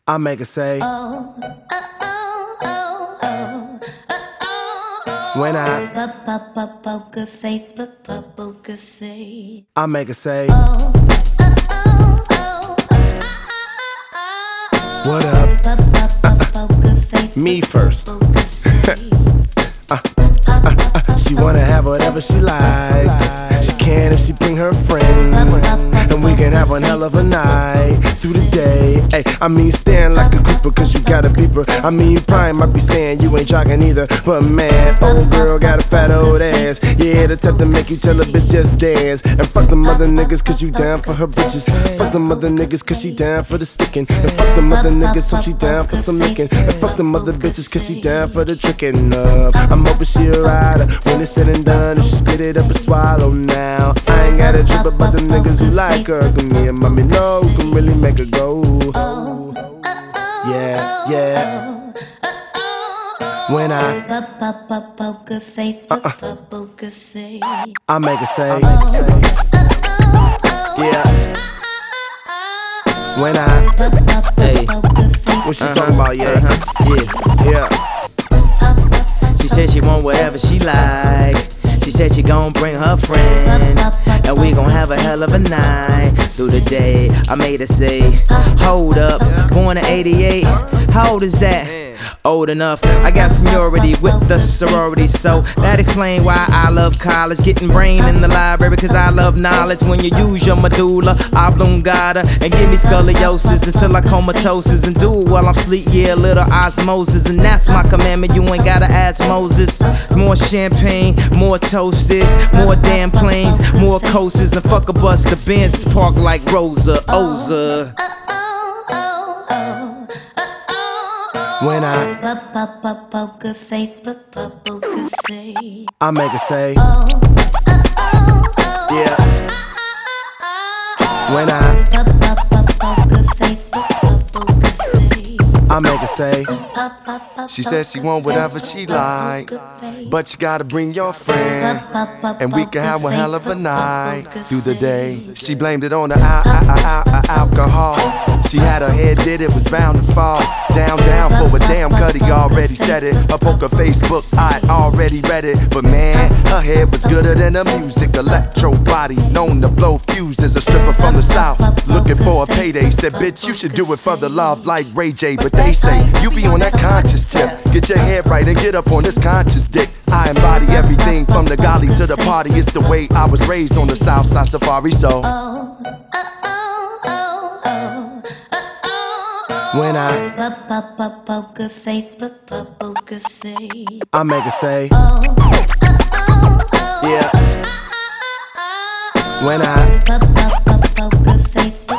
I make her say, when I poker face, poker face. I make her say, what up? Me first. She wanna have whatever she like. She can if she bring her friend, and we can have one hell of a night through the day. Ay, I mean, staring like a creeper cause you got a beeper. I mean, you probably might be saying you ain't jogging either, but man, old girl got a fat old ass. Yeah, the type to make you tell a bitch just dance. And fuck them other niggas cause you down for her bitches. Fuck them other niggas cause she down for the sticking. And fuck them other niggas so she down for some licking. And fuck them other bitches cause she down for the tricking up. I'm hoping she a rider when it's said and done, and she spit it up and swallow now. I ain't got a trip about the niggas who like her, cause me and mommy know who can really make her go. Yeah, yeah. When I poker face, poker face. I make her say, yeah. When I, Hey, what she talking about, yeah? Yeah. she said she want whatever she like. She said she gon' bring her friend, and we gon' have a hell of a night through the day. I made her say, hold up, born in 88, how old is that? Old enough, I got seniority with the sorority, so that explain why I love college. Getting brain in the library cause I love knowledge. When you use your medulla oblongata and give me scoliosis until I comatosis, and do it while I'm sleep, yeah, a little osmosis. And that's my commandment, you ain't gotta ask Moses. More champagne, more toasters, more damn planes, more coasters, and fuck a bus, the Benz park like Rosa Oza. When I Poker face, poker face. I make her say, yeah. When I Poker face, poker face. I make her say, She said she want whatever she like, but you gotta bring your friend, and we can have one hell of a night through the day. She blamed it on the alcohol. She had her head did it, was bound to fall down for a damn cutty, already said it. Her poker Facebook, I already read it. But man, her head was gooder than the music. Electro body, known to blow fuses. A stripper from the south, looking for a payday. Said, bitch, you should do it for the love like Ray J. But they say, you be on that conscious tip. Get your head right and get up on this conscious dick. I embody everything from the golly to the party. It's the way I was raised on the south side safari, so when I Poker face, poker face. I make her say, yeah. When I Poker face,